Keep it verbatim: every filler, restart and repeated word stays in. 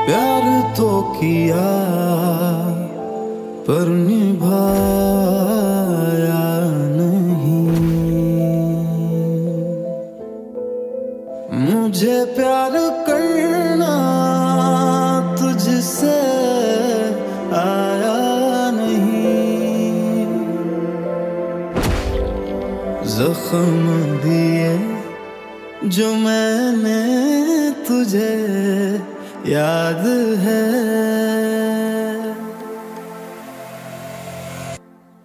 प्यार तो किया पर निभाया नहीं। मुझे प्यार करना तुझसे आया नहीं। जख्म दिए जो मैंने तुझे याद है।